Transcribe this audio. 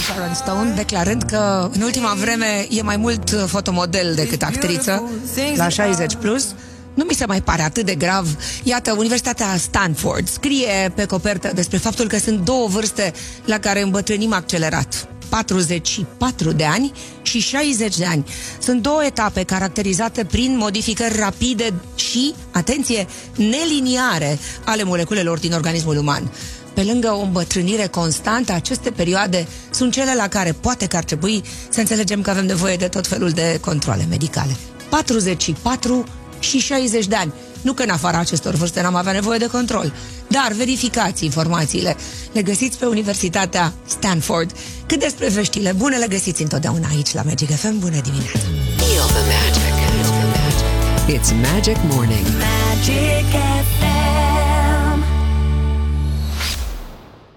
Sharon Stone, declarând că în ultima vreme e mai mult fotomodel decât actriță, la 60 plus. Nu mi se mai pare atât de grav. Iată, Universitatea Stanford scrie pe copertă despre faptul că sunt două vârste la care îmbătrânim accelerat. 44 de ani și 60 de ani. Sunt două etape caracterizate prin modificări rapide și, atenție, neliniare ale moleculelor din organismul uman. Pe lângă o îmbătrânire constantă, aceste perioade sunt cele la care poate că ar trebui să înțelegem că avem nevoie de tot felul de controle medicale. 44 și 60 de ani. Nu că în afara acestor vârste n-am avea nevoie de control, dar verificați informațiile. Le găsiți pe Universitatea Stanford. Cât despre veștile bune, le găsiți întotdeauna aici la Magic FM. Bună dimineața! Feel the magic. It's Magic Morning. Magic FM.